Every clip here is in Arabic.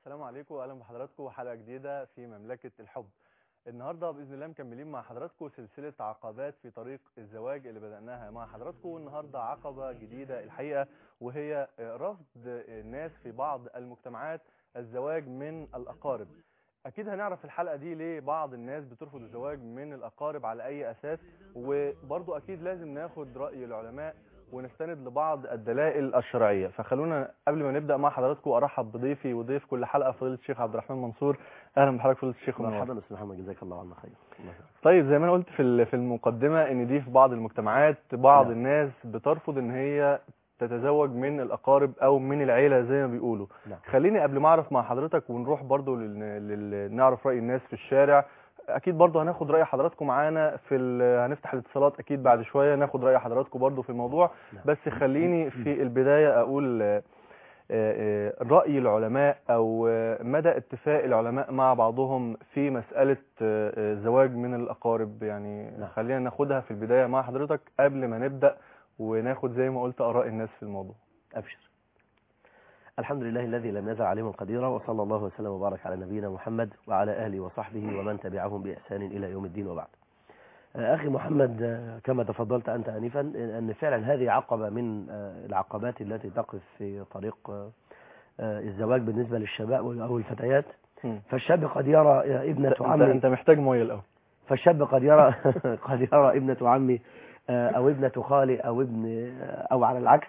السلام عليكم واهلا بحضراتكم وحلقه جديده في مملكه الحب. النهارده باذن الله مكملين مع حضراتكم سلسله عقبات في طريق الزواج اللي بدأناها مع حضراتكم. النهارده عقبه جديده الحقيقه، وهي رفض الناس في بعض المجتمعات الزواج من الاقارب. اكيد هنعرف في الحلقه دي ليه بعض الناس بترفض الزواج من الاقارب على اي اساس، وبرضو اكيد لازم ناخد راي العلماء ونستند لبعض الدلائل الشرعيه. فخلونا قبل ما نبدا مع حضراتكم ارحب بضيفي وضيف كل حلقه فضيله الشيخ عبد الرحمن منصور. اهلا بحضرتك فضيله الشيخ. مرحبا استاذ محمد، جزاك الله عنا خير. طيب زي ما انا قلت في المقدمه ان دي في بعض المجتمعات بعض الناس بترفض ان هي تتزوج من الاقارب او من العيله زي ما بيقولوا. خليني قبل ما اعرف مع حضرتك ونروح برضو نعرف راي الناس في الشارع. اكيد برضو هناخد راي حضراتكم معانا هنفتح الاتصالات اكيد بعد شويه ناخد راي حضراتكم برضو في الموضوع. بس خليني في البدايه اقول رأي العلماء أو مدى اتفاق العلماء مع بعضهم في مسألة الزواج من الأقارب. يعني خلينا ناخدها في البداية مع حضرتك قبل ما نبدأ وناخد زي ما قلت آراء الناس في الموضوع. أبشر. الحمد لله الذي لم يزل عليما قديرا، وصلى الله وسلم وبارك على نبينا محمد وعلى آله وصحبه ومن تبعهم بإحسان إلى يوم الدين وبعد. أخي محمد، كما تفضلت أنت آنفا أن فعلا هذه عقبة من العقبات التي تقف في طريق الزواج بالنسبة للشباب أو الفتيات. فالشاب قد يرى ابنة عمي. أنت محتاج مية الأول. فالشاب قد يرى ابنة عمي أو ابنة خالي أو على العكس.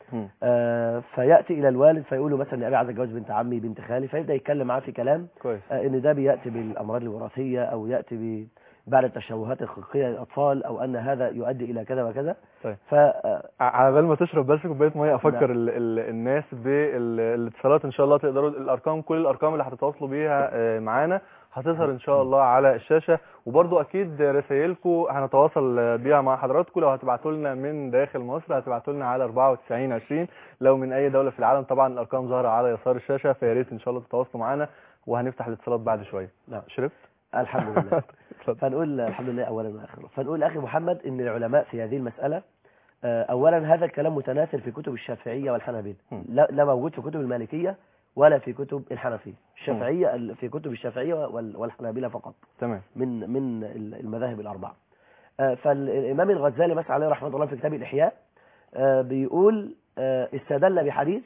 فيأتي إلى الوالد فيقول له مثلا أبي عايز أتجوز بنت عمي بنت خالي، فيبدأ يتكلم معاه في كلام كويس. إن ده بيأتي بالأمراض الوراثية أو يأتي بعد التشوهات الخلقية للأطفال أو أن هذا يؤدي إلى كذا وكذا. طيب على بال ما تشرب بس كوباية مية أفكر الناس بالاتصالات إن شاء الله تقدروا كل الأرقام اللي هتتواصلوا بيها معانا هتظهر إن شاء الله على الشاشة، وبرضو أكيد رسائلكم هنتواصل بيها مع حضراتكم. لو هتبعتوا لنا من داخل مصر هتبعتوا لنا على 9420، لو من أي دولة في العالم طبعا الأرقام ظاهرة على يسار الشاشة، فيا ريت إن شاء الله تتواصلوا معانا وهنفتح الاتصالات بعد شوية. شربت؟ الحمد لله. فنقول الحمد لله أولا وآخرا. فنقول أخي محمد إن العلماء في هذه المسألة أولا هذا الكلام متناثر في كتب الشافعية والحنابلة، لا موجود في كتب المالكية ولا في كتب الحنفية. الشافعية في كتب الشافعية والحنابلة فقط. تمام. من المذاهب الأربعة. فالإمام الغزالي مثلا عليه رحمة الله في كتاب الإحياء بيقول استدل بحديث.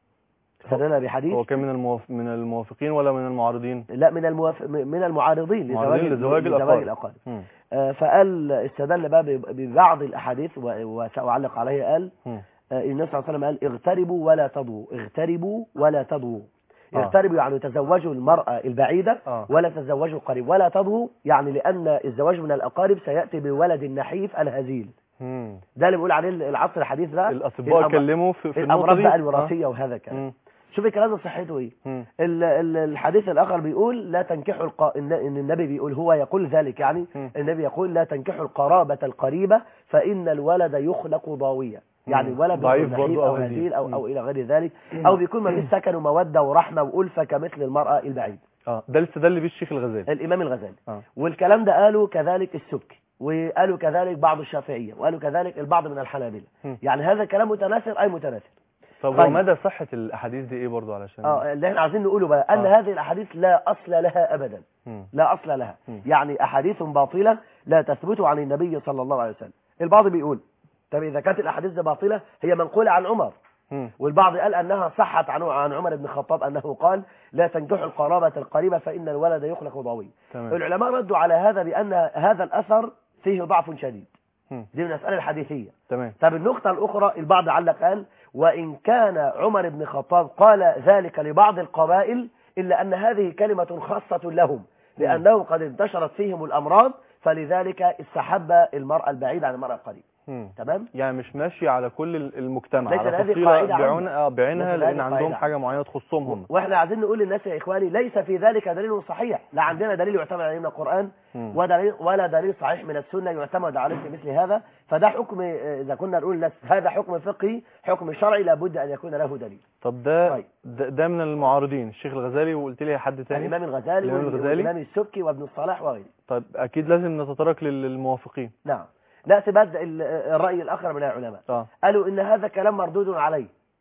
هو كان من الموافقين ولا من المعارضين؟ لا من المعارضين لزواج الأقارب. فقال استدل بقى ببعض الأحاديث وسأعلق عليه. قال النبي صلى الله عليه وسلم قال اغتربوا ولا تضووا، اغتربوا ولا تضووا. اغتربوا يعني تزوجوا المرأة البعيدة ولا تزوجوا القريب، ولا تضووا يعني لأن الزواج من الأقارب سيأتي بولد النحيف الهزيل. ده اللي بيقول عليه العصر الحديث بقى. الأطباء كلموا في الأمراض بقى الوراثية وهذا كلام. شوف الكلام ده صحته ايه. الحديث الاخر بيقول لا تنكحوا ان النبي بيقول هو يقول ذلك، يعني النبي يقول لا تنكحوا القرابة القريبة فإن الولد يخلق ضاوية، يعني الولد ضعيف او هزيل او الى غير ذلك، او بيكون ما فيش سكن ومودة ورحمة وألفة كمثل المرأة البعيد. ده اللي استدل بيه الشيخ الغزالي، الامام الغزالي. والكلام ده قالوا كذلك السبكي، وقالوا كذلك بعض الشافعية، وقالوا كذلك البعض من الحنابلة. يعني هذا كلام متناثر اي متناثر. طب ومدى صحة الأحاديث دي إيه برضو علشان اللي احنا عايزين نقوله بقى أن هذه الأحاديث لا أصل لها أبدا. لا أصل لها. يعني أحاديث باطلة لا تثبت عن النبي صلى الله عليه وسلم. البعض بيقول طب إذا كانت الأحاديث دي باطلة هي منقولة عن عمر، والبعض قال أنها صحت عن عمر بن الخطاب أنه قال لا تنكحوا القرابة القريبة فإن الولد يخلق ضوي. العلماء ردوا على هذا بأن هذا الأثر فيه ضعف شديد. دي من المسألة الحديثية. تمام. طب النقطة الأخرى البعض علق قال وإن كان عمر بن الخطاب قال ذلك لبعض القبائل إلا أن هذه كلمة خاصة لهم لأنهم قد انتشرت فيهم الأمراض، فلذلك استحب المرأة البعيدة عن المرأة القريبة. تمام. يعني مش ماشي على كل المجتمع، على فصيلة بعينها لأن عندهم حاجة معينة تخصهم هم. واحنا عايزين نقول للناس يا إخواني ليس في ذلك دليل صحيح، لا عندنا دليل يعتمد عليه من القرآن ولا دليل صحيح من السنة يعتمد عليه في مثل هذا. فده حكم إذا كنا نقول للناس هذا حكم فقهي حكم شرعي لابد أن يكون له دليل. طب ده من المعارضين الشيخ الغزالي، وقلت لي حد تاني؟ الإمام الغزالي والإمام السبكي وابن الصلاح وغيره. طب أكيد لازم نتطرق للموافقين. نعم. لا تبدأ الرأي الآخر من العلماء قالوا إن هذا كلام مردود عليه.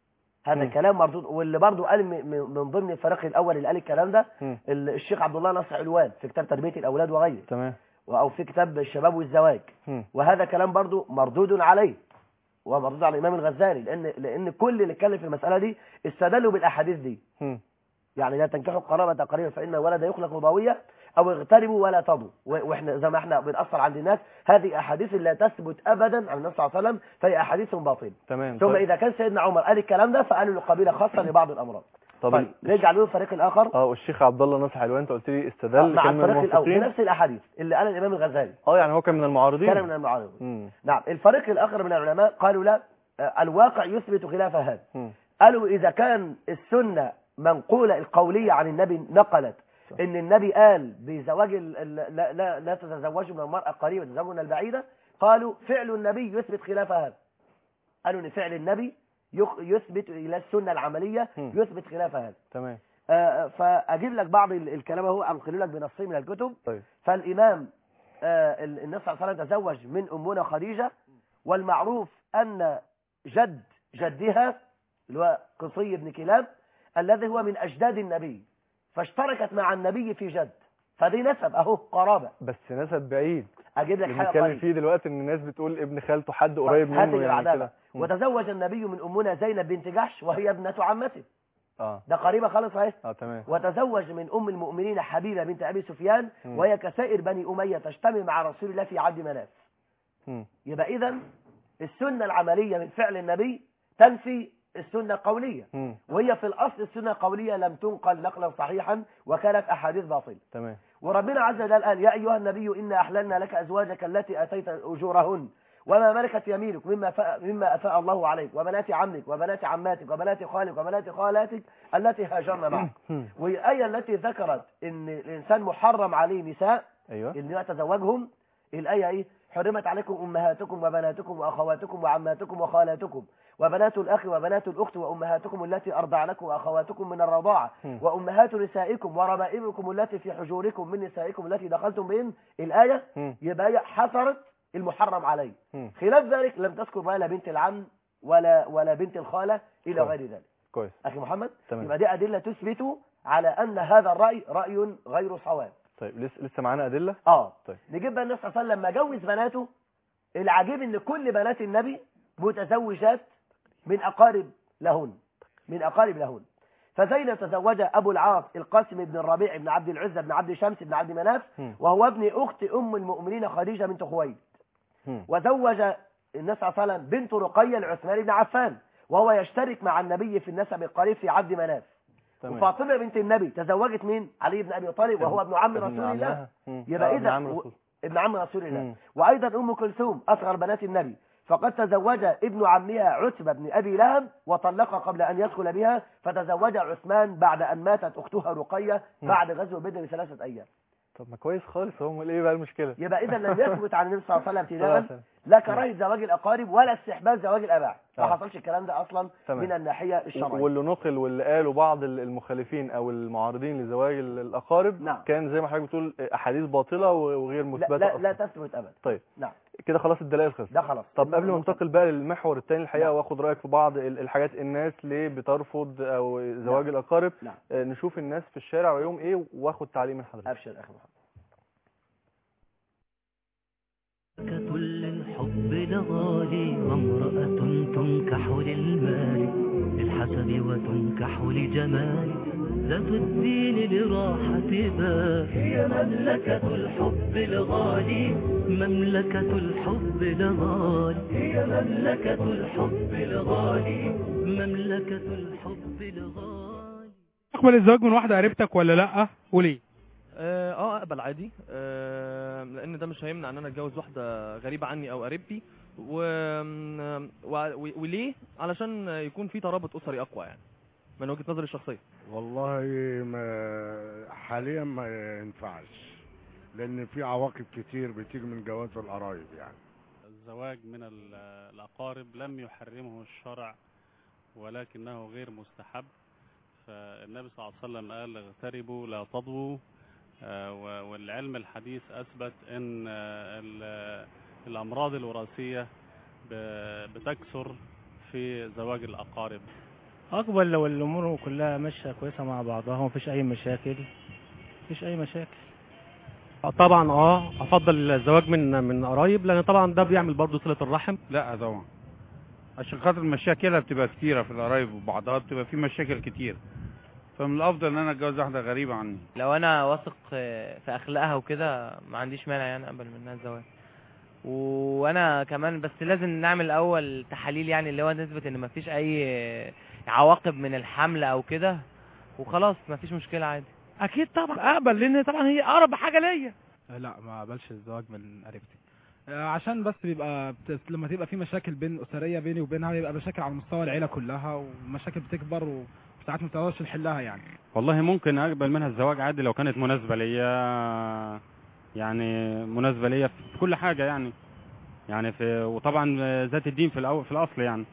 هذا كلام مردود. واللي برضه قال من ضمن الفريق الاول اللي قال الكلام ده الشيخ عبد الله ناصر علوان في كتاب تربيه الاولاد وغيره، تمام، او في كتاب الشباب والزواج. وهذا كلام برضه مردود عليه ومردود على الامام الغزالي، لان كل اللي اتكلم في المساله دي استدلوا بالاحاديث دي. يعني لا تنكحوا القرابه قريبا فان الولد يخلق ضويه، او اغتربوا ولا تضوا. واحنا زي ما احنا بنأثر عند الناس، هذه احاديث لا تثبت ابدا عن النبي صلى الله عليه وسلم، فهي احاديث باطله. تمام. ثم اذا كان سيدنا عمر قال الكلام ده فقالوا له قبيله خاصه لبعض الامراض. طيب نرجع له الفريق الاخر. والشيخ عبد الله ناصر علوان انت قلت لي استدل مع الفريق الاول بنفس الاحاديث اللي قال الامام الغزالي. يعني هو كان من المعارضين. كان من المعارضين. نعم. الفريق الاخر من العلماء قالوا لا، الواقع يثبت خلاف هذا. قالوا اذا كان السنه منقوله القوليه عن النبي نقلت ان النبي قال بزواج لا تتزوجوا من المراه القريبه تزوجوا من البعيده، قالوا فعل النبي يثبت خلاف هذا. قالوا ان فعل النبي يثبت الى السنه العمليه يثبت خلاف هذا. تمام. فاجيب لك بعض الكلام اهو، انقل لك بنصين من الكتب. طيب. فالامام النبي صلى الله عليه وسلم تزوج من امنا خديجه، والمعروف ان جدها اللي هو قصي بن كلاب الذي هو من اجداد النبي، فاشتركت مع النبي في جد، فدي نسب اهو قرابه، بس نسب بعيد. اجيب لك حاجه بنتكلم فيه دلوقتي ان الناس بتقول ابن خالته حد قريب منه يعني كده. وتزوج النبي من امنا زينب بنت جحش وهي ابنه عمته. ده قريبه خالص اهي. تمام. وتزوج من ام المؤمنين حبيبه بنت ابي سفيان وهي كسائر بني اميه تجتمع مع رسول الله في عبد مناف. يبقى اذا السنه العمليه من فعل النبي تنفي السنه القوليه، وهي في الاصل السنه القوليه لم تنقل نقلا صحيحا وكانت احاديث باطله. تمام. وربنا عز وجل قال يا ايها النبي انا احللنا لك ازواجك التي اتيت اجورهن وما ملكت يمينك مما افاء الله عليك وبنات عمك وبنات عماتك وبنات خالك وبنات خالاتك التي هاجرن معك. والايه التي ذكرت ان الانسان محرم عليه نساء اللي يتزوجهم، الايه ايه؟ حرمت عليكم امهاتكم وبناتكم واخواتكم وعماتكم وخالاتكم وبنات الاخ وبنات الاخت وامهاتكم التي ارضعنكم واخواتكم من الرضاعه وامهات نسائكم وربائبكم التي في حجوركم من نسائكم التي دخلتم بهن. الايه يبقى حصرت المحرم عليه. خلاف ذلك لم تذكر بقى لا بنت العم ولا بنت الخاله الى غير ذلك. كويس اخي محمد. تمام. يبقى دي ادله تثبت على ان هذا الراي راي غير صواب. طيب لسه معانا ادله. طيب نجيب بقى النبي صلى الله عليه وسلم لما جوز بناته، العجيب ان كل بنات النبي متزوجات من اقارب لهن. فزينب تزوج ابو العاص القاسم بن الربيع بن عبد العزى بن عبد شمس بن عبد مناف، وهو ابن اخت ام المؤمنين خديجه بنت خويلد. وزوج النبي صلى الله عليه وسلم بنت رقيه لعثمان بن عفان، وهو يشترك مع النبي في النسب القريب في عبد مناف. وفاطمه بنت النبي تزوجت مين؟ علي بن ابي طالب وهو ابن عم رسول الله. يبقى اذا ابن عم رسول الله. وايضا ام كلثوم اصغر بنات النبي، فقد تزوج ابن عمها عتبة بن أبي لهب وطلقها قبل أن يدخل بها، فتزوج عثمان بعد أن ماتت أختها رقية بعد غزو بدر ب3 أيام. طب ما كويس خالص، هم ايه بقى المشكلة؟ يبقى إذا لم يثبت عن النبي صلى الله عليه وسلم ابتداء لا كراهية زواج الأقارب ولا استحباب زواج الأباع، ما حصلش الكلام ده أصلا من الناحية الشرعية. واللي نقل واللي قالوا بعض المخالفين أو المعارضين لزواج الأقارب كان زي ما حضرتك بتقول أحاديث باطلة وغير مثبتة. لا تثبت أبدا. طيب كده خلاص الدلائل خلصت. ده خلاص. طب قبل ما ننتقل بقى للمحور الثاني الحقيقه واخد رايك في بعض الحاجات، الناس ليه بترفض او زواج الأقارب؟ نشوف الناس في الشارع ويوم ايه واخد تعليق من حضرتك. ابشر اخي محمد. كل الحب لغالي وامرأة تنكح للمال للحسب وتنكح لجمال ذات الدين لراحة بال. هي مملكة الحب الغالي مملكة الحب الغالي هي مملكة الحب الغالي مملكة الحب الغالي. تقبل الزواج من واحدة قريبتك ولا لا وليه؟ اقبل عادي، لان ده مش هيمنع ان انا اتجوز واحده غريبه عني او قريبتي. وليه؟ علشان يكون في ترابط اسري اقوى يعني من وجهه نظري الشخصيه. والله حاليا ما ينفعش، لان في عواقب كتير بتيجي من جواز القرايب. يعني الزواج من الاقارب لم يحرمه الشرع ولكنه غير مستحب. فالنبي صلى الله عليه وسلم قال اغتربوا لا تضووا، والعلم الحديث أثبت أن الأمراض الوراثية بتكثر في زواج الأقارب. اقبل لو الامور كلها ماشيه كويسه مع بعضها ومفيش اي مشاكل. طبعا افضل الزواج من قرايب، لان طبعا ده بيعمل برضه صله الرحم. لا طبعا، عشان خاطر المشاكل بتبقى كتيره في القرايب وبعضها بتبقى في مشاكل كتير، فمن الافضل ان انا اتجوز واحده غريبه عني. لو انا واثق في اخلاقها وكده ما عنديش مانع يعني اقبل منها الزواج. وانا كمان بس لازم نعمل اول تحاليل يعني اللي هو نثبت ان مفيش اي عواقب من الحمل او كده، وخلاص مفيش مشكله عادي. اكيد طبعا اقبل، لان طبعا هي اقرب حاجه ليا. لا ما اقبلش الزواج من قريبتي، عشان بس بيبقى لما تبقى في مشاكل بين اسريه بيني وبينها بيبقى مشاكل على مستوى العيله كلها، ومشاكل بتكبر وساعات ما بتقدرش نحلها يعني. والله ممكن اقبل منها الزواج عادي لو كانت مناسبه ليا، يعني مناسبه ليا في كل حاجه يعني وطبعا ذات الدين في الاصل يعني.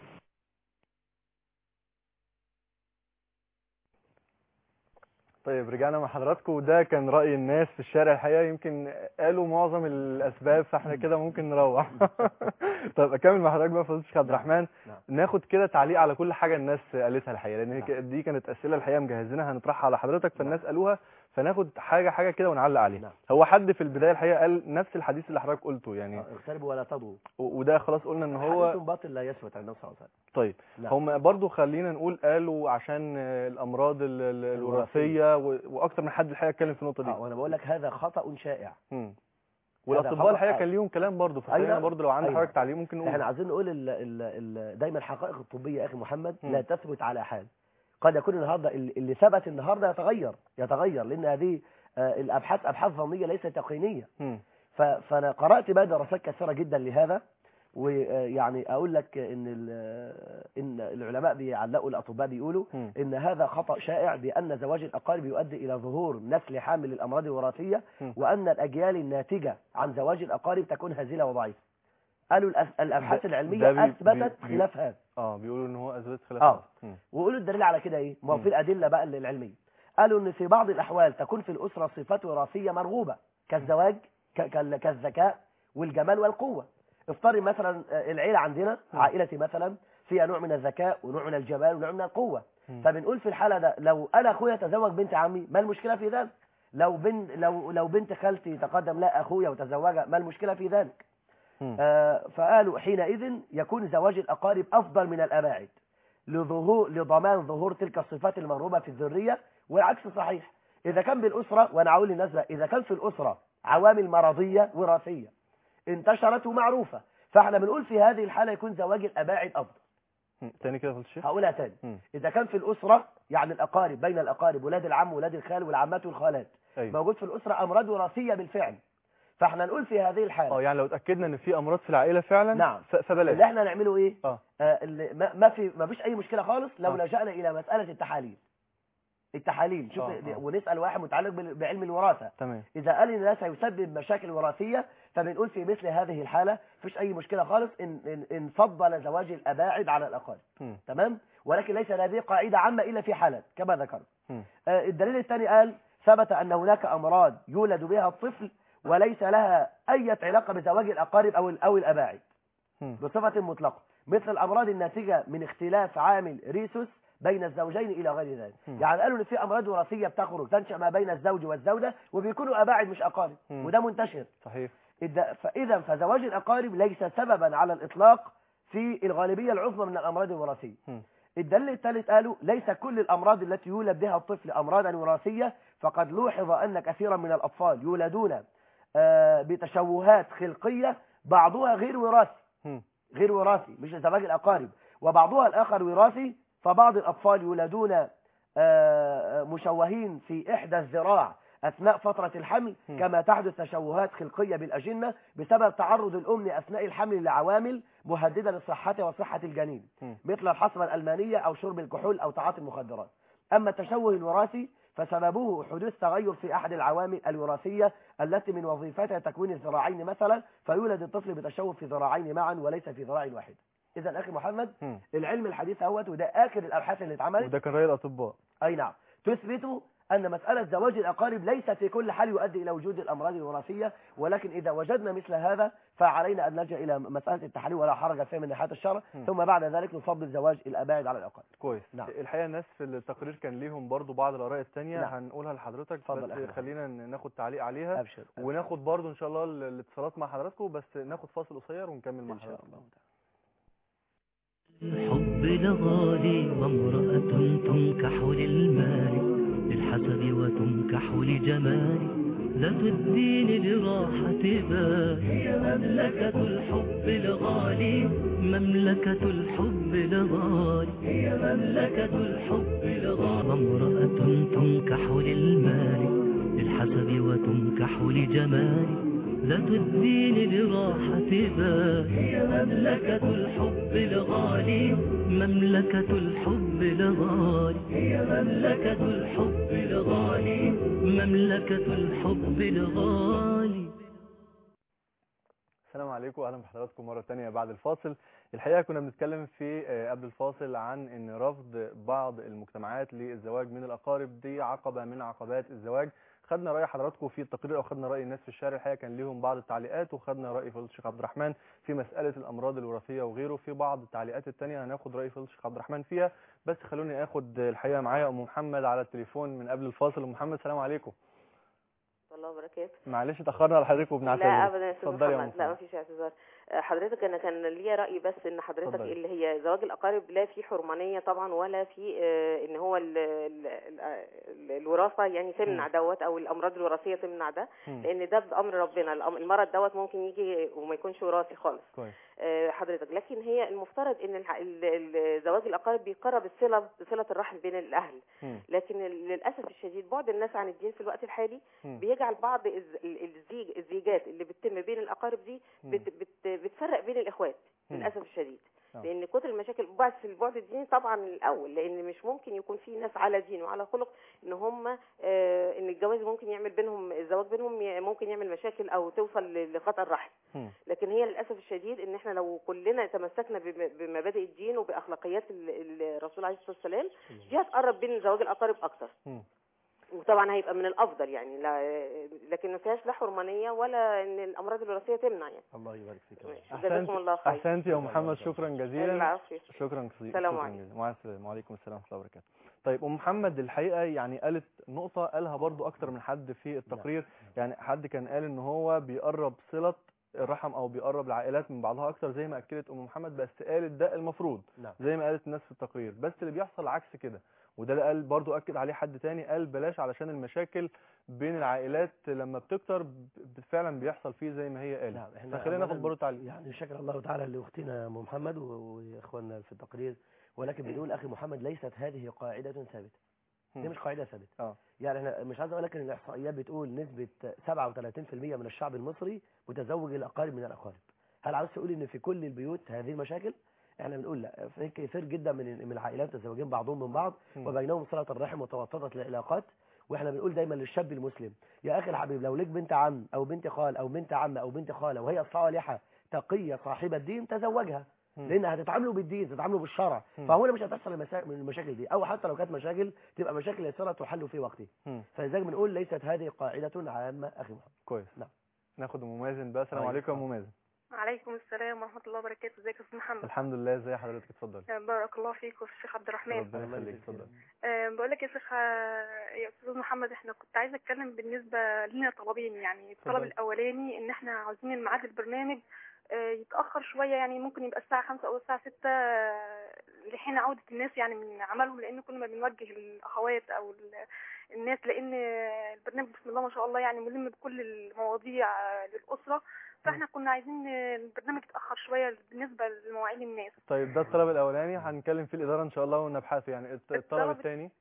طيب رجعنا مع حضراتكم، وده كان رأي الناس في الشارع. الحقيقة يمكن قالوا معظم الأسباب، فاحنا كده ممكن نروح. طيب أكمل مع حضرتك بقى فضيلة الشيخ عبد الرحمن، ناخد كده تعليق على كل حاجة الناس قالتها الحقيقة، لأن دي كانت أسئلة الحقيقة مجهزينها هنطرحها على حضرتك، فالناس قالوها، فناخد حاجة كده ونعلق عليها. هو حد في البداية الحقيقة قال نفس الحديث اللي حضرتك قلته يعني اغتربوا ولا تضغوا، وده خلاص قلنا ان هو حديث باطل لا يثبت عن النبي صلى الله عليه وسلم. طيب هم برضو خلينا نقول قالوا عشان الامراض الوراثيه واكتر من حد الحقيقه اتكلم في النقطه دي. وانا بقول لك هذا خطأ شائع. والاطباء الحقيقه كان ليهم كلام برضو، فخلينا برضو لو عندك حضرتك تعليق ممكن نقول. احنا عايزين نقول دايما الحقائق الطبيه يا اخي محمد لا تثبت على حال. قد يكون النهارده اللي ثبت النهارده يتغير لان هذه الابحاث ابحاث ظنيه ليست يقينيه. فانا قرات بقى دراسات كثيره جدا لهذا، ويعني اقول لك ان العلماء بيعلقوا، الاطباء بيقولوا ان هذا خطأ شائع، بان زواج الاقارب يؤدي الى ظهور نسل حامل للامراض الوراثيه، وان الاجيال الناتجه عن زواج الاقارب تكون هزيله وضعيفه. قالوا الابحاث العلميه اثبتت خلاف هذا. بيقولوا ان هو اثبت خلاف هذا. ويقولوا الدليل على كده ايه؟ ما هو في الادله بقى العلميه. قالوا ان في بعض الاحوال تكون في الاسره صفات وراثيه مرغوبه كالزواج كالذكاء والجمال والقوه. افترض مثلا العيله عندنا عائلتي مثلا فيها نوع من الذكاء ونوع من الجمال ونوع من القوه، فبنقول في الحاله ده لو انا اخويا تزوج بنت عمي ما المشكله في ذلك؟ لو بنت خالتي تقدم لا اخويا وتزوجها ما المشكله في ذلك؟ فقالوا حينئذ يكون زواج الاقارب افضل من الاباعد لضمان ظهور تلك الصفات المرغوبه في الذريه، والعكس صحيح. اذا كان بالاسره، وانا اقول للناس اذا كان في الاسره عوامل مرضيه وراثيه انتشرت ومعروفه، فاحنا بنقول في هذه الحاله يكون زواج الاباعد افضل. تاني كده يا الشيخ هقولها تاني. اذا كان في الاسره يعني الاقارب، بين الاقارب ولاد العم ولاد الخال والعمات والخالات، موجود في الاسره امراض وراثيه بالفعل، فاحنا نقول في هذه الحاله يعني لو اتاكدنا ان في امراض في العائله فعلا نعم فبلاش. اللي احنا نعمله ايه؟ ما فيش اي مشكله خالص لو لجأنا الى مساله التحاليل شوف ونسال واحد متعلق بعلم الوراثه. تمام. اذا قال ان ده سيسبب مشاكل وراثيه فبنقول في مثل هذه الحاله مفيش اي مشكله خالص ان فضل زواج الاباعد على الاقارب. تمام. ولكن ليس هذه قاعده عامه الا في حالات كما ذكرت. الدليل الثاني قال ثبت ان هناك امراض يولد بها الطفل وليس لها اي علاقه بزواج الاقارب او الاباعد بصفه مطلقه، مثل الامراض الناتجه من اختلاف عامل ريسوس بين الزوجين الى غير ذلك. يعني قالوا ان في امراض وراثيه بتخرج تنشا ما بين الزوج والزوجه وبيكونوا اباعد مش اقارب، وده منتشر. صحيح. فاذا فزواج الاقارب ليس سببا على الاطلاق في الغالبيه العظمى من الامراض الوراثيه. الدليل الثالث قالوا ليس كل الامراض التي يولد بها الطفل امراضا وراثيه، فقد لوحظ ان كثيرا من الاطفال يولدون بتشوهات خلقيه بعضها غير وراثي مش زواج الاقارب، وبعضها الاخر وراثي، فبعض الأطفال يولدون مشوهين في إحدى الذراع أثناء فترة الحمل، كما تحدث تشوهات خلقية بالأجنة بسبب تعرض الأم أثناء الحمل لعوامل مهددة لصحتها وصحة الجنين، مثل الحصبة الألمانية أو شرب الكحول أو تعاطي المخدرات. أما التشوه الوراثي فسببه حدوث تغير في أحد العوامل الوراثية التي من وظيفتها تكوين الذراعين مثلا، فيولد الطفل بتشوه في ذراعين معا وليس في ذراع واحد. إذا أخي محمد العلم الحديث اهوت، وده آخر الأبحاث اللي اتعملت، وده كان رأي الأطباء. أي نعم، تثبت أن مسألة زواج الأقارب ليس في كل حال يؤدي إلى وجود الأمراض الوراثية، ولكن إذا وجدنا مثل هذا فعلينا أن نلجأ إلى مسألة التحاليل ولا حرج فيها من ناحية الشرع، ثم بعد ذلك نفضل زواج الأباعد على الأقارب. كويس. نعم. الحقيقة الناس في التقرير كان ليهم برضو بعض الآراء الثانية، نعم. هنقولها لحضرتك، فضل بس خلينا ناخد تعليق عليها. أبشر. وناخد برضو إن شاء الله الاتصالات مع حضراتكم، بس ناخد فاصل قصير ونكمل مع حضراتكم. الحب لغالي وامرأة تنكح للمال للحسب وتنكح لجمال ذات الدين لراحة بال هي مملكة الحب لغالي مملكة الحب لغالي هي مملكة الحب لغالي وامرأة تنكح للمال للحسب وتنكح لجمال ذات الدين لراحة بال هي مملكة الحب لغالي مملكة الحب لغالي هي مملكة الحب لغالي مملكة الحب لغالي. السلام عليكم واهلا بحضراتكم مره ثانيه بعد الفاصل. الحقيقه كنا بنتكلم في قبل الفاصل عن ان رفض بعض المجتمعات للزواج من الاقارب دي عقبه من عقبات الزواج. خدنا راي حضراتكم في التقرير او خدنا راي الناس في الشارع، الحقيقه كان ليهم بعض التعليقات، وخدنا راي فضيله الشيخ عبد الرحمن في مساله الامراض الوراثيه وغيره. في بعض التعليقات الثانيه هناخد راي فضيله الشيخ عبد الرحمن فيها، بس خلوني اخد الحقيقه معايا ام محمد على التليفون من قبل الفاصل. ام محمد السلام عليكم. الله وبركاته. معلش اتاخرنا على حضرتك وبنعتذر. لا ابدا يا استاذ اتفضلي يا محمد، لا مفيش اعتذار. حضرتك انا كان ليا راي، بس ان حضرتك اتفضلي. اللي هي زواج الاقارب لا في حرمانيه طبعا، ولا في ان هو الوراثه يعني تمنع دوت، او الامراض الوراثيه تمنع ده، لان ده بامر ربنا. المرض دوت ممكن يجي وما يكونش وراثي خالص. كويس. حضرتك لكن هي المفترض ان زواج الاقارب بيقرب صله الرحم بين الاهل، لكن للاسف الشديد بعد الناس عن الدين في الوقت الحالي بيجعل بعض الزيجات اللي بتتم بين الاقارب دي بتفرق بين الاخوات للاسف الشديد، لان كتر المشاكل بعد في البعد الديني طبعا الاول، لان مش ممكن يكون في ناس على دين وعلى خلق ان هم ان الجواز ممكن يعمل بينهم، الزواج بينهم ممكن يعمل مشاكل او توصل لخطر رحم. لكن هي للاسف الشديد ان احنا لو كلنا تمسكنا بمبادئ الدين وباخلاقيات الرسول عليه الصلاه والسلام دي هتقرب بين زواج الاقارب اكتر. وطبعا هيبقى من الافضل يعني، لكن ما فيهاش لا حرمانيه ولا ان الامراض الوراثيه تمنع يعني. الله يبارك فيك. جزاكم الله خير. احسنت يا محمد، شكرا جزيلا. العفو. شكرا السلام عليكم. مع السلامه. وعليكم السلام ورحمه الله وبركاته. طيب ام محمد الحقيقه يعني قالت نقطه قالها برضو اكتر من حد في التقرير، يعني حد كان قال ان هو بيقرب صله الرحم او بيقرب العائلات من بعضها اكتر زي ما اكدت ام محمد، بس قالت ده المفروض زي ما قالت الناس في التقرير، بس اللي بيحصل عكس كده، وده اللي قال برضو اكد عليه حد تاني، قال بلاش علشان المشاكل بين العائلات لما بتكتر فعلا بيحصل فيه زي ما هي قالت. فخلينا ناخد برضو تعليق. يعني شكر الله تعالى لاختنا ام محمد واخواننا في التقرير، ولكن بنقول اخي محمد ليست هذه قاعده ثابته، دي مش قاعده ثابته. يعني احنا مش عايز اقول لك ان الاحصائيات بتقول نسبه 37% من الشعب المصري متزوج الاقارب من الاقارب. هل عاوز تقول ان في كل البيوت هذه المشاكل؟ احنا بنقول لا، في كثير جدا من العائلات متزوجين بعضهم من بعض وبينهم صله الرحم وتوطدت العلاقات. واحنا بنقول دايما للشاب المسلم يا اخي الحبيب، لو لك بنت عم او بنت خال او بنت عم او بنت خاله وهي صالحه تقيه صاحبه دين تزوجها، لان هتتعاملوا بالدين، تتعاملوا بالشرع، فهو من مش هتحصل من المشاكل دي، او حتى لو كانت مشاكل تبقى مشاكل يسيره تحل في وقته. فلذلك بنقول ليست هذه قاعده عامه اخي محمد. كويس. نعم. ناخد ام مازن بقى. السلام عليكم يا ام مازن. وعليكم السلام ورحمه الله وبركاته. ازيك يا استاذ محمد؟ الحمد لله. ازي حضرتك؟ اتفضلي. بارك الله فيك وفي الشيخ عبد الرحمن. ربنا يخليك. اتفضل. بقول لك يا شيخ يا استاذ محمد، احنا كنت عايزه اتكلم بالنسبه لنا طلبين. يعني الطلب الاولاني ان احنا عاوزين الميعاد البرنامج يتاخر شويه، يعني ممكن يبقى الساعه 5 او الساعه 6 لحين عوده الناس يعني من عملهم، لان كل ما بنوجه الاخوات او الناس، لان البرنامج بسم الله ما شاء الله يعني ملم بكل المواضيع للاسره، فاحنا كنا عايزين البرنامج يتاخر شويه بالنسبه لمواعيد الناس. طيب ده الطلب الاولاني هنتكلم فيه الاداره ان شاء الله ونبحث. يعني الطلب الثاني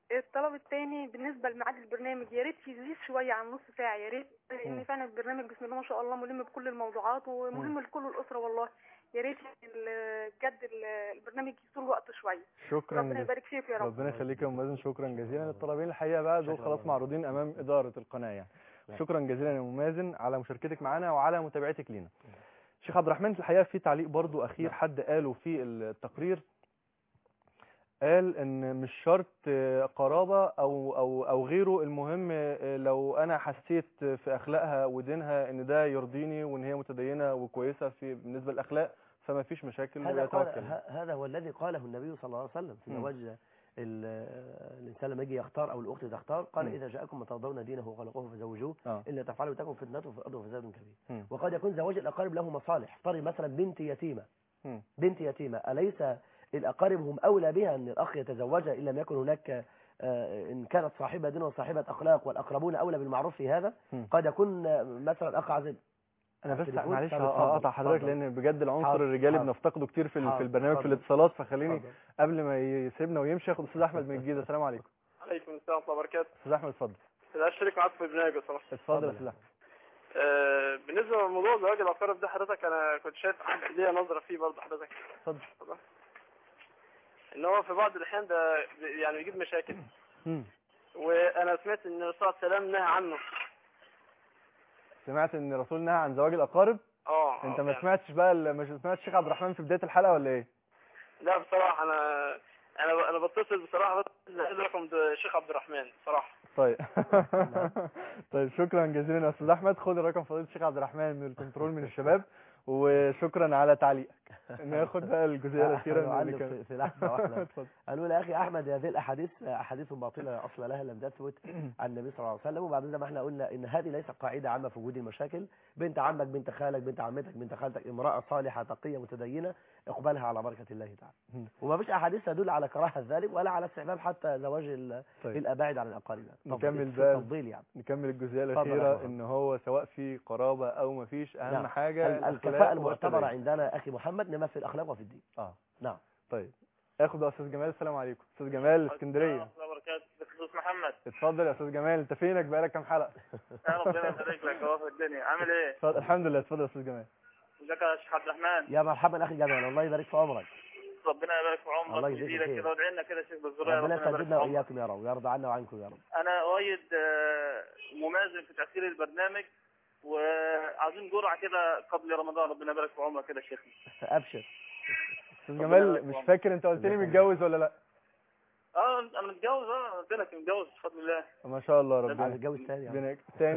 بالنسبه لميعاد البرنامج يا ريت يزيد شويه عن نص ساعه، يا ريت، لان فعلا البرنامج بسم الله ما شاء الله ملم بكل الموضوعات ومهم لكل الاسره والله. يا ريت بجد البرنامج يطول وقته شويه. شكرا. ربنا يبارك فيك يا رب. ربنا يخليك يا ام مازن. شكرا جزيلا. الطلبين الحقيقه بقى دول خلاص معروضين امام اداره القناه يعني. شكرا جزيلا يا ام مازن على مشاركتك معنا وعلى متابعتك لينا. شيخ عبد الرحمن الحقيقه في تعليق برضو اخير حد قاله في التقرير، قال ان مش شرط قرابة او غيره، المهم لو انا حسيت في اخلاقها ودينها ان ده يرضيني وان هي متدينة وكويسة بالنسبة للاخلاق فما فيش مشاكل ويتوكل. هذا هو الذي قاله النبي صلى الله عليه وسلم في زواج الانسان لما يجي يختار او الاخت تختار، قال اذا جاءكم من ترضون دينه وخلقه فزوجوه الا تفعلوا تكن فتنه في الارض وفساد كبير. وقد يكون زواج الاقارب له مصالح. اختاري مثلا بنت يتيمه، اليس الاقارب هم اولى بها ان الاخ يتزوجها ان لم يكن هناك ان كانت صاحبه دين وصاحبه اخلاق، والاقربون اولى بالمعروف في هذا. قد يكون مثلا اخ عزيز. انا بس معلش هقطع حضرتك لان بجد العنصر الرجالي بنفتقده كتير في البرنامج في الاتصالات، فخليني قبل ما يسيبنا ويمشي اخد استاذ احمد من الجيزه. السلام عليكم. عليكم السلام ورحمه الله وبركاته. استاذ احمد اتفضل. لا اشترك معاك في البرنامج بصراحه. اتفضل يا استاذ احمد. بالنسبه لموضوع زواج الاقارب ده حضرتك انا كنت شايف ليا نظره فيه برضه حضرتك. اتفضل. ان هو في بعض الاحيان ده يعني بيجيب مشاكل. وانا سمعت ان الرسول صلى الله عليه وسلم نهى عنه. سمعت ان الرسول نهى عن زواج الاقارب؟ انت ما سمعتش بقى مش سمعت الشيخ عبد الرحمن في بدايه الحلقه ولا ايه؟ لا بصراحه انا بتصل بصراحه رقم الشيخ عبد الرحمن بصراحه. طيب طيب شكرا جزيلا يا استاذ احمد. خد رقم فضيله الشيخ عبد الرحمن من الكنترول من الشباب، وشكرا على تعليقك. ناخد بقى الجزئيه الاخيره في لحظه واحده. قالوا يا اخي احمد هذه الاحاديث احاديث باطله اصل لها لم تثبت عن النبي صلى الله عليه وسلم. وبعدين زي ما احنا قلنا ان هذه ليست قاعده عامه في وجود المشاكل. بنت عمك، بنت خالك، بنت عمتك، بنت خالتك، امراه صالحه تقيه متدينه، اقبلها على بركه الله تعالى. وما فيش احاديث تدل على كراهه ذلك ولا على استحباب حتى زواج الاباعد عن الاقارب. نكمل بقى نكمل الجزئيه الاخيره ان هو سواء في قرابه او ما فيش، اهم حاجه الكفاءه المعتبره عندنا اخي محمد نما في الاخلاق وفي الدين. نعم. طيب اخد يا استاذ جمال. السلام عليكم. استاذ جمال اسكندريه. السلام عليكم ورحمه الله وبركاته. محمد اتفضل يا استاذ جمال. انت فينك بقالك كام حلقه؟ يا ربنا يبارك لك ويوفق الدنيا. عامل ايه؟ اتفضل. الحمد لله. اتفضل يا استاذ جمال. ازيك يا شيخ عبد الرحمن؟ يا مرحبا اخي جمال، الله يبارك في عمرك. ربنا يبارك في عمرك ويزيدك كده وادعي لنا كده يا شيخ بالذريه. ربنا يسددنا واياكم يا رب ويرضى عنا وعنكم يا رب. انا اؤيد ممازن في تاثير البرنامج، وعايزين جرعه كده قبل رمضان. ربنا يبارك في عمرك كده يا شيخ. ابشر. استاذ جمال مش فاكر انت قلت لي متجوز ولا لا؟ انا متجوز. قلت لك متجوز بفضل الله. ما شاء الله. ربنا متجوز ثاني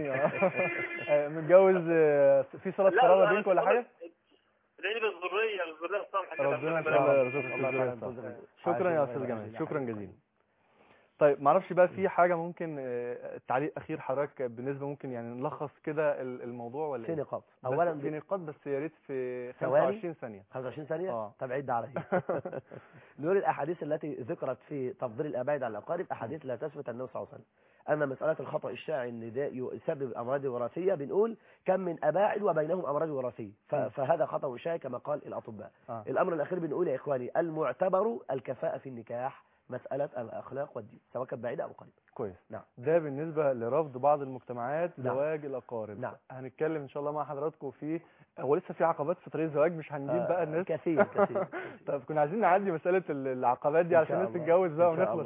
متجوز. في صلاه قرابه بينكم ولا حاجه؟ ادعي لي بالذريه الصالحه. ربنا ان شاء الله يرزقك. شكرا يا استاذ جمال، شكرا جزيلا. طيب معرفش بقى في حاجه ممكن تعليق اخير حضرتك بالنسبه ممكن يعني نلخص كده الموضوع ولا في نقاط؟ اولا في نقاط بس يا ريت في 25 ثانيه. 25 ثانيه؟ طب عد عليا. نقول الاحاديث التي ذكرت في تفضيل الاباعد على الاقارب احاديث لا تثبت عن النبي صلى الله عليه وسلم. اما مساله الخطا الشائع ان ده يسبب امراض وراثيه، بنقول كم من اباعد وبينهم امراض وراثيه، فهذا خطا شائع كما قال الاطباء. الامر الاخير بنقول يا اخواني المعتبر الكفاءه في النكاح، مسألة الأخلاق والدين سواء كانت بعيدة أو قريبة. كويس. نعم. ده بالنسبة لرفض بعض المجتمعات زواج الأقارب. نعم. هنتكلم إن شاء الله مع حضراتكم في هو لسه في عقبات في طريق الزواج مش هنجيب بقى الناس كثير. طب كنا عايزين نعدي مسألة العقبات دي عشان الناس تتجوز بقى ونخلص.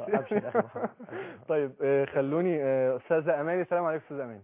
طيب خلوني أستاذة أماني. السلام عليكم أستاذة أماني.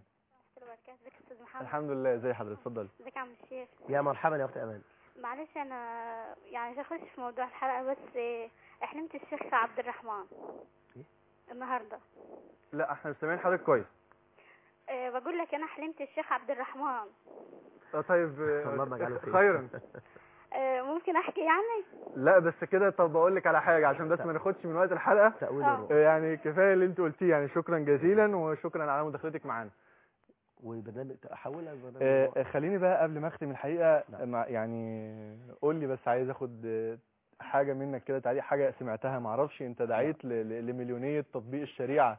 الحمد لله. ازي حضرتك؟ اتفضلي. ازيك يا عم الشيخ؟ يا مرحبا يا أختي أماني. معلش انا يعني مش هخش في موضوع الحلقه، بس حلمت الشيخ عبد الرحمن النهارده. لا احنا سامعين حضرتك كويس. بقول لك انا حلمت الشيخ عبد الرحمن. طيب خيرا. ممكن احكي يعني؟ لا بس كده. طب بقول لك على حاجه عشان بس ما ناخدش من وقت الحلقه. يعني كفايه اللي انت قلتيه يعني. شكرا جزيلا وشكرا على مداخلتك معانا. والبرنامج احولها خليني بقى قبل ما اختم الحقيقه يعني قول لي بس عايز اخد حاجه منك كده تعليق حاجه سمعتها ما اعرفش. انت دعيت لمليونيه تطبيق الشريعه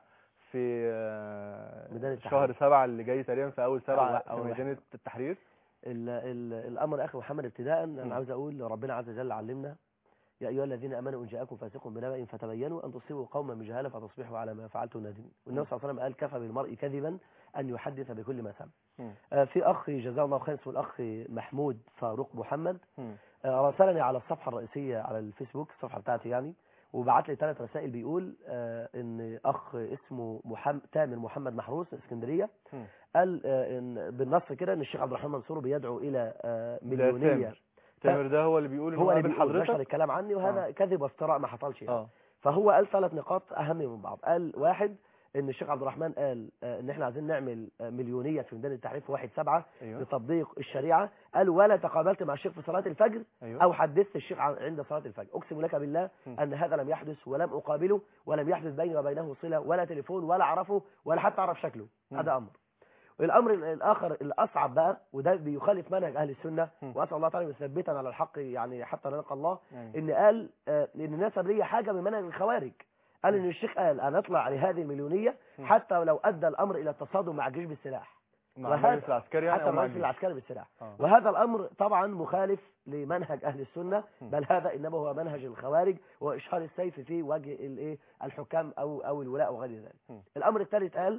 في شهر 7 اللي جاي تقريبا في اول 7 في ميدان التحرير. الامر اخي محمد ابتداء انا عاوز اقول ربنا عز وجل علمنا يا ايها الذين امنوا ان جاءكم فاسق بنبأ فتبينوا ان تصيبوا قوما بجهاله فتصبحوا على ما فعلتم نادمين. والنبي صلى الله عليه وسلم قال كفى بالمرء كذبا ان يحدث بكل ما سمع. في اخ جزاه الله خير اسمه الاخ محمود فاروق محمد راسلني على الصفحه الرئيسيه على الفيسبوك الصفحه بتاعتي يعني، وبعت لي 3 رسائل بيقول ان اخ اسمه تامر محمد محروس اسكندريه قال ان بالنص كده ان الشيخ عبد الرحمن منصور بيدعو الى مليونيه. تامر ده هو اللي بيقول هو اللي بيقول نشر الكلام عني، وهذا كذب وافتراء ما حصلش يعني. فهو قال 3 نقاط اهم من بعض. قال واحد ان الشيخ عبد الرحمن قال ان احنا عايزين نعمل مليونيه في ميدان التحرير في 1/7 لتطبيق الشريعه. قال ولا تقابلت مع الشيخ في صلاه الفجر او حدثت الشيخ عند صلاه الفجر. اقسم لك بالله ان هذا لم يحدث ولم اقابله ولم يحدث بيني وبينه صله ولا تليفون ولا اعرفه ولا حتى اعرف شكله. هذا امر. الامر الاخر الاصعب بقى وده بيخالف منهج اهل السنه واسال الله تعالى يثبتنا على الحق يعني حتى نلقى الله. ان قال ان نسب لي حاجه من منهج الخوارج. قال ان الشيخ قال انا اطلع لهذه المليونيه حتى لو ادى الامر الى التصادم مع الجيش بالسلاح مع المجلس العسكري يعني حتى مع المجلس العسكري بالسلاح. وهذا الامر طبعا مخالف لمنهج اهل السنه بل هذا انما هو منهج الخوارج واشهار السيف في وجه الايه الحكام او الولاء وغير ذلك. الامر الثالث قال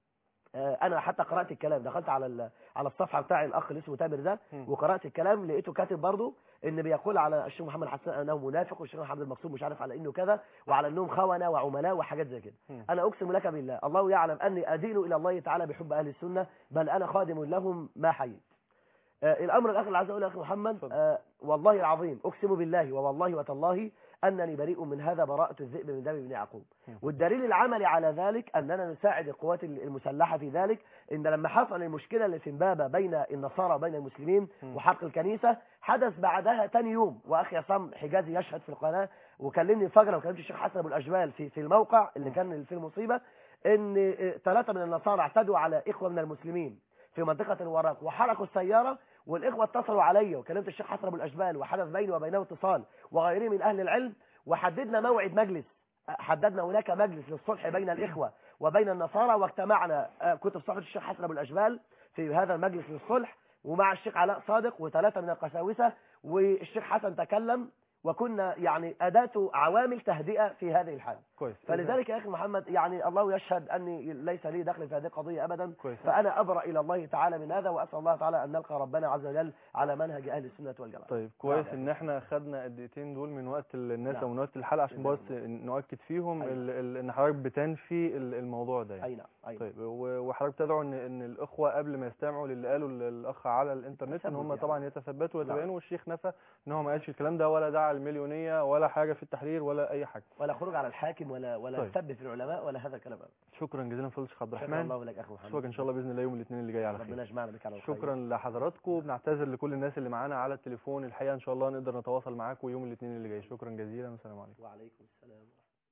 انا حتى قرات الكلام دخلت على الصفحه بتاع الاخ اللي اسمه تامر ده وقرات الكلام لقيته كاتب برضه ان بيقول على الشيخ محمد حسان انه منافق والشيخ محمد المقصود مش عارف على انه كذا وعلى انهم خونه وعملاء وحاجات زي كده. انا اقسم لك بالله الله يعلم اني ادين الى الله تعالى بحب اهل السنه بل انا خادم لهم ما حييت. الامر الاخر اللي عايز اقوله يا اخي محمد والله العظيم اقسم بالله ووالله وتالله انني بريء من هذا براءة الذئب من دم ابن يعقوب. والدليل العملي على ذلك اننا نساعد القوات المسلحه في ذلك. ان لما حصل المشكله اللي في امبابه بين النصارى وبين المسلمين وحرق الكنيسه حدث بعدها ثاني يوم واخي عصام حجازي يشهد في القناه وكلمني فجاه وكلمت الشيخ حسن ابو الاجبال في الموقع اللي كان في المصيبه ان 3 من النصارى اعتدوا على اخوه من المسلمين في منطقه الوراق وحرقوا السياره والاخوه اتصلوا علي وكلمت الشيخ حسن ابو الاجبال وحدث بيني وبينه اتصال وغيره من اهل العلم وحددنا موعد مجلس. حددنا هناك مجلس للصلح بين الاخوه وبين النصارى واجتمعنا كنت في صحبه الشيخ حسن ابو الاجبال في هذا المجلس للصلح ومع الشيخ علاء صادق و3 من القساوسه والشيخ حسن تكلم وكنا يعني أداة عوامل تهدئة في هذه الحالة. كويس. فلذلك يا أخي محمد يعني الله يشهد أني ليس لي دخل في هذه القضية أبدا. كويس. فأنا أبرأ إلى الله تعالى من هذا وأسأل الله تعالى أن نلقى ربنا عز وجل على منهج أهل السنة والجماعة. طيب كويس إن احنا خدنا الدقيقتين دول من وقت الناس ومن وقت الحلقة عشان بس نؤكد فيهم إن حضرتك بتنفي الموضوع ده يعني. أي نعم. طيب وحضرتك تدعو إن الأخوة قبل ما يستمعوا للي قالوا الأخ على الإنترنت إن هم طبعا يتثبتوا ويتبينوا والشيخ نفى إن هو ما قالش الكلام ده ولا دعا المليونية ولا حاجة في التحرير ولا أي حاجة ولا خروج على الحاكم ولا سب في العلماء ولا هذا الكلام. شكرا جزيلا فضيلة الشيخ عبد الرحمن. شكرا الله لك أخي محمد. اشوفك إن شاء الله بإذن الله يوم الاثنين اللي جاي على خير. ربنا يجمعنا بك على الخير. شكرا لحضراتكم وبنعتذر لكل الناس اللي معانا على التليفون الحقيقة إن شاء الله نقدر نتواصل معاكم يوم الاثنين اللي جاي. شكرا جزيلا والسلام عليكم. وعليكم السلام.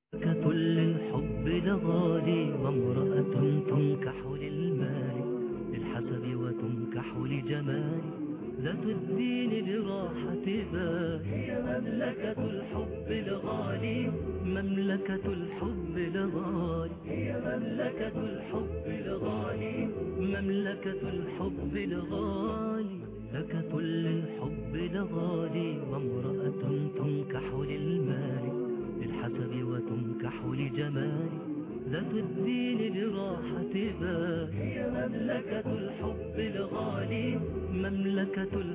ككل الحب لغالي وامرأة تنكح للمال للحسب وتنكح لجمال ذات الدين لراحة بال هي مملكة الحب لغالي مملكة الحب لغالي هي مملكة الحب لغالي مملكة الحب لغالي مملكة للحب لغالي وامرأة تنكح للمال للحسب وتنكح لجمال ذات الدين لراحة بال هي مملكة الحب لغالي مملكة